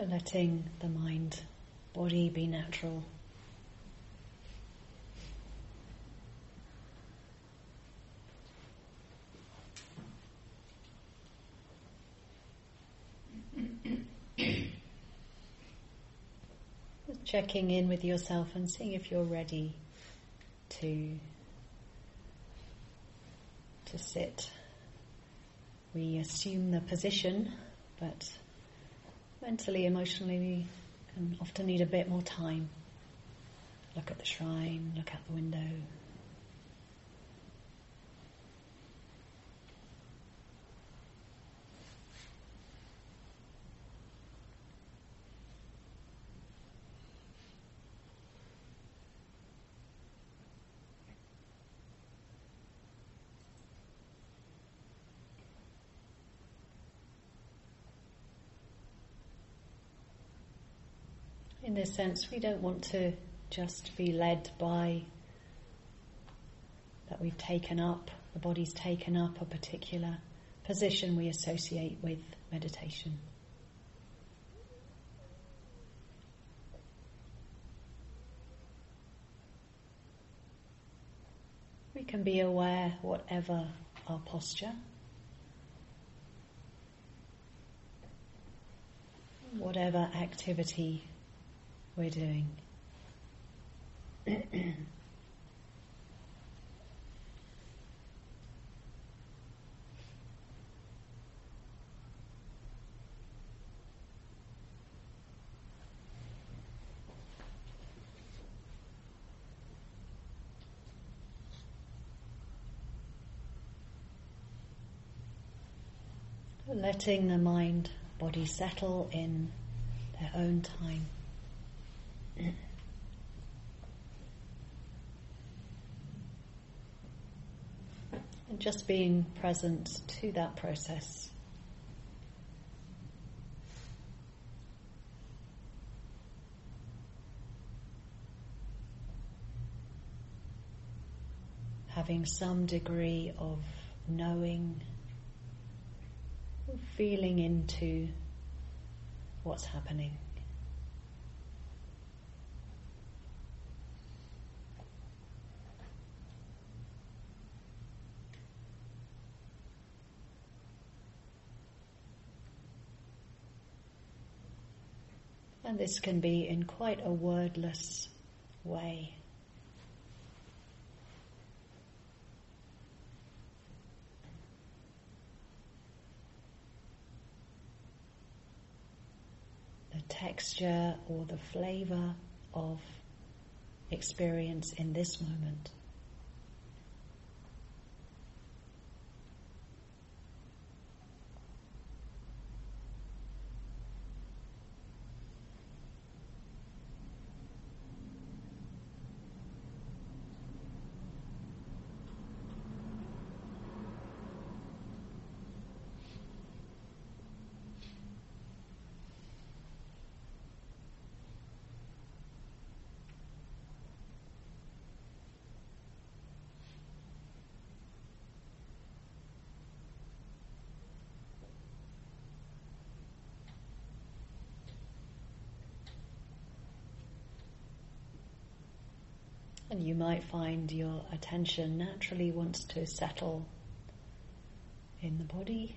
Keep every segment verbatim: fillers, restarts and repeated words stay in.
Letting the mind, body be natural. Just checking in with yourself and seeing if you're ready to, to sit. We assume the position, but mentally, emotionally, we can often need a bit more time. Look at the shrine, look out the window. In this sense, we don't want to just be led by that we've taken up, the body's taken up a particular position we associate with meditation. We can be aware, whatever our posture, whatever activity we're doing. Letting the mind, body settle in their own time. And just being present to that process. Having some degree of knowing, feeling into what's happening. And this can be in quite a wordless way. The texture or the flavor of experience in this moment. And you might find your attention naturally wants to settle in the body.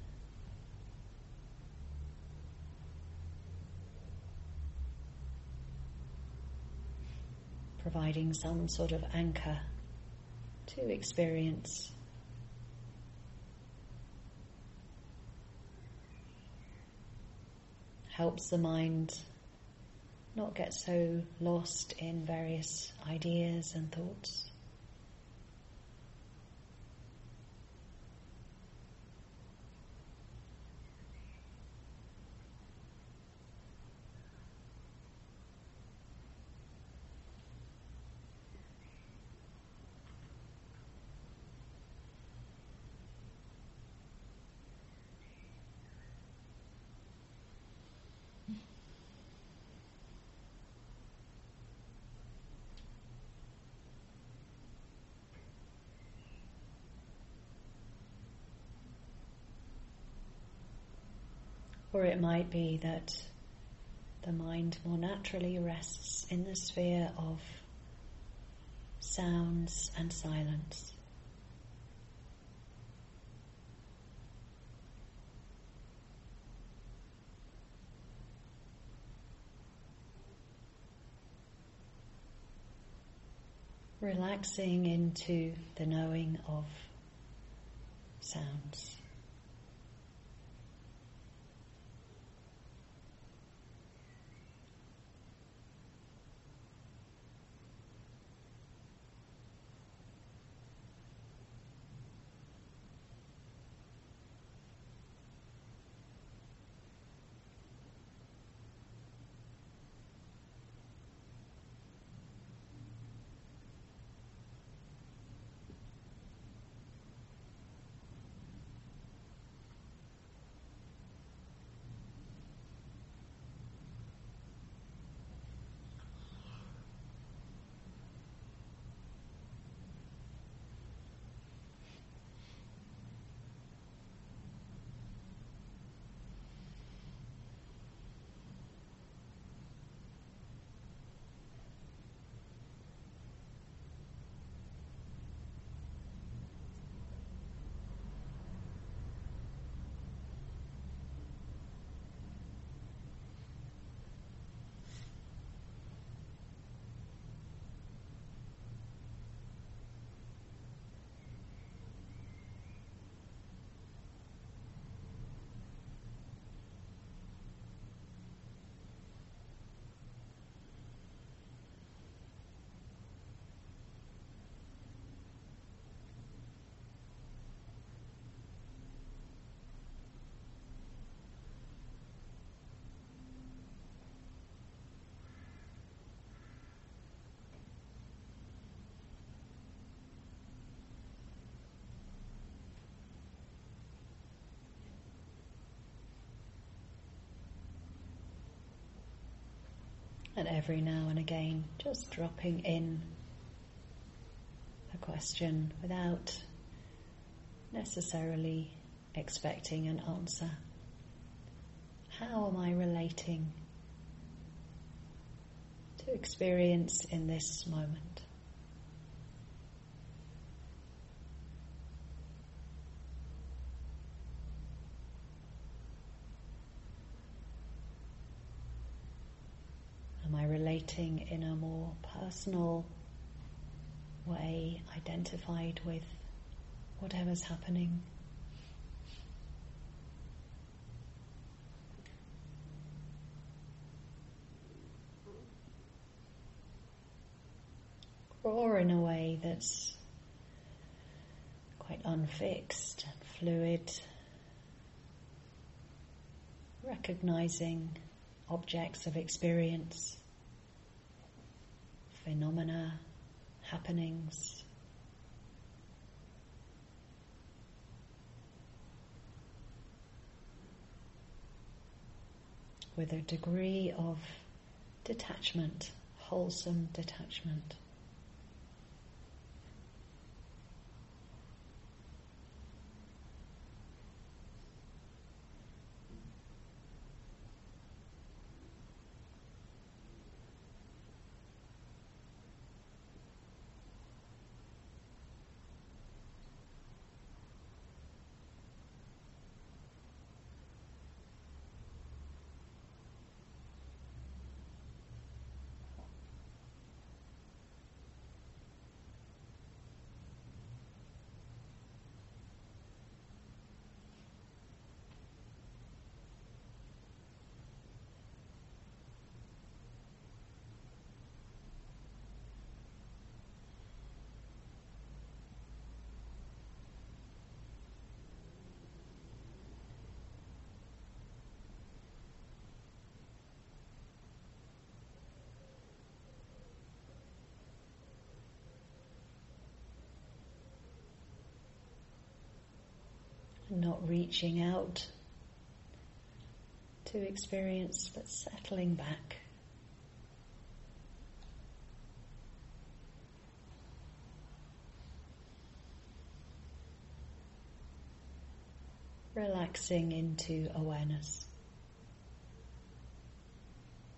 Providing some sort of anchor to experience. Helps the mind not get so lost in various ideas and thoughts. Or it might be that the mind more naturally rests in the sphere of sounds and silence. Relaxing into the knowing of sounds. And every now and again, just dropping in a question without necessarily expecting an answer. How am I relating to experience in this moment? Am I relating in a more personal way, identified with whatever's happening? Or in a way that's quite unfixed and fluid, recognizing objects of experience, phenomena, happenings, with a degree of detachment, wholesome detachment. Not reaching out to experience, but settling back. Relaxing into awareness.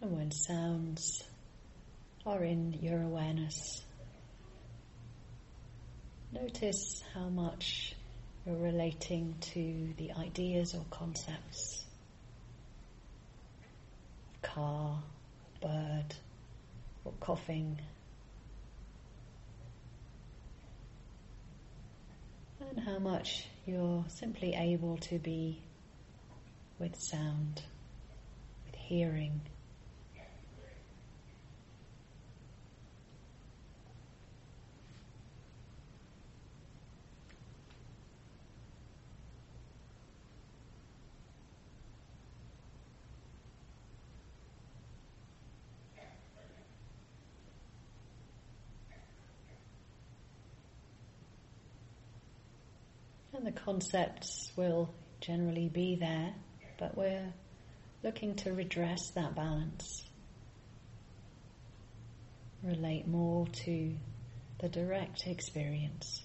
And when sounds are in your awareness, notice how much you're relating to the ideas or concepts. Car, bird, or coughing. And how much you're simply able to be with sound, with hearing. And the concepts will generally be there, but we're looking to redress that balance. Relate more to the direct experience.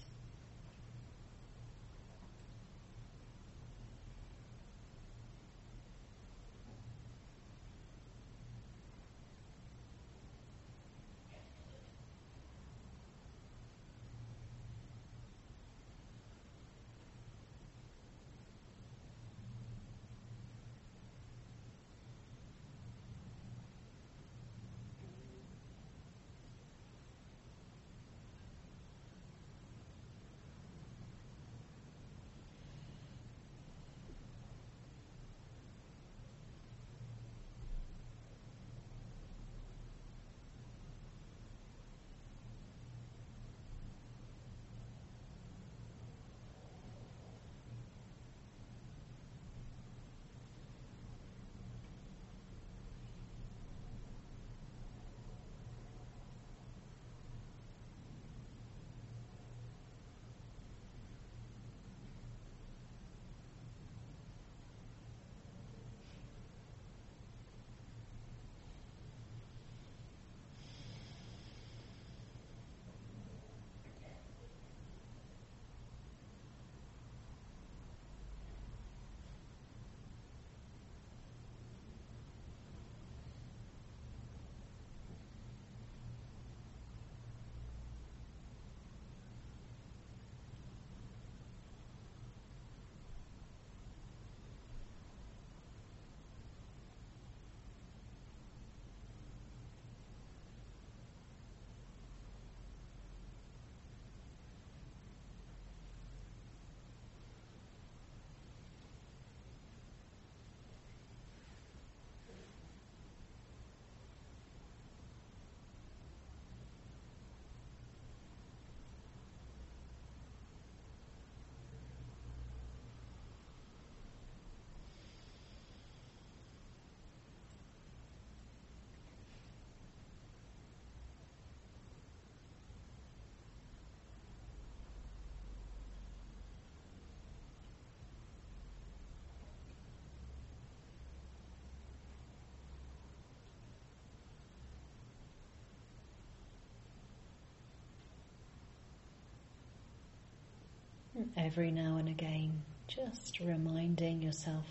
Every now and again, just reminding yourself,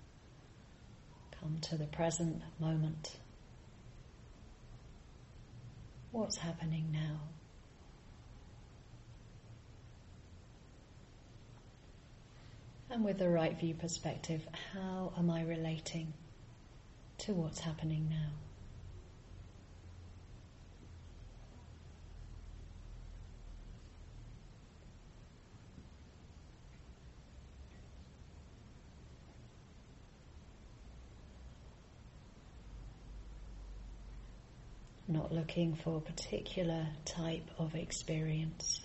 come to the present moment. What's happening now? And with the right view perspective, how am I relating to what's happening now? Not looking for a particular type of experience,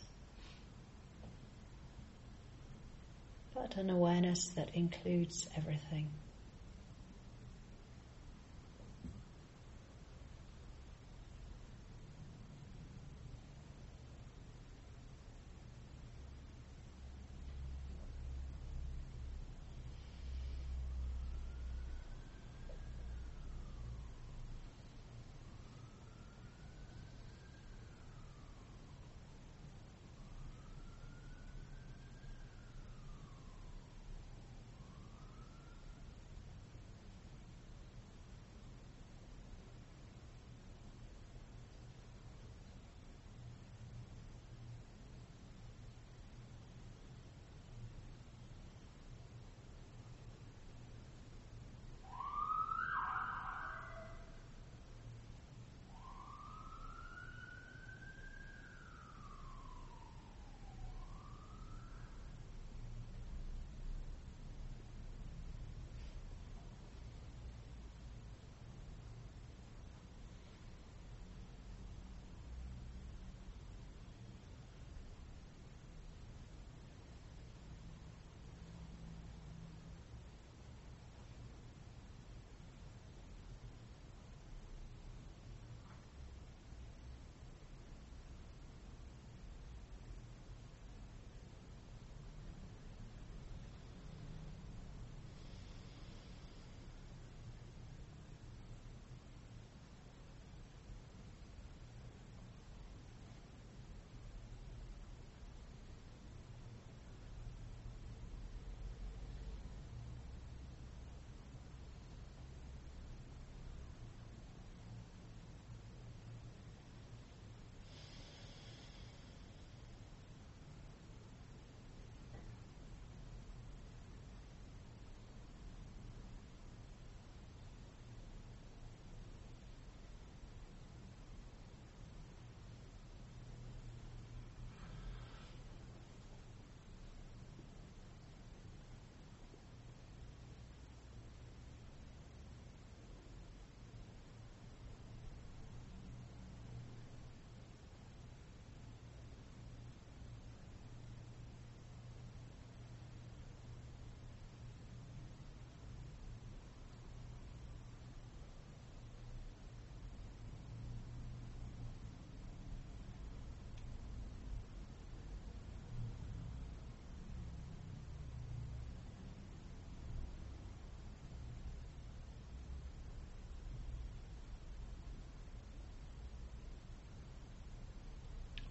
but an awareness that includes everything.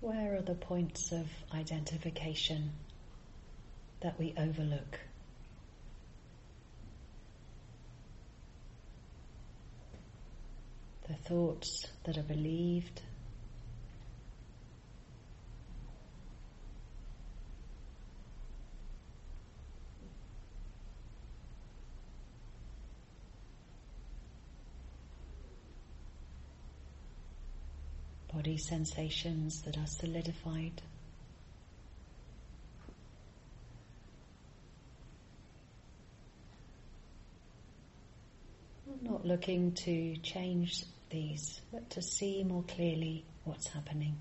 Where are the points of identification that we overlook? The thoughts that are believed, body sensations that are solidified. I'm not looking to change these, but to see more clearly what's happening.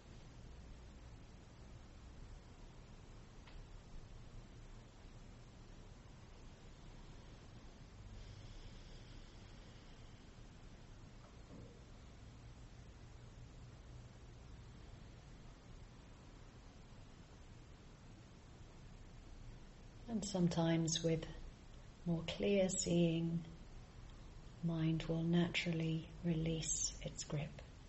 And sometimes with more clear seeing, mind will naturally release its grip.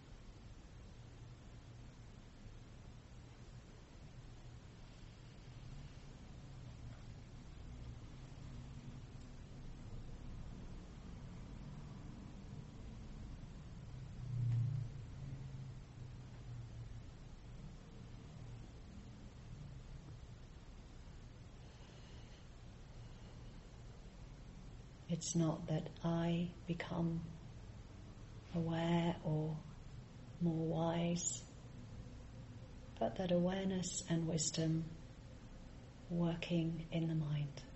It's not that I become aware or more wise, but that awareness and wisdom working in the mind.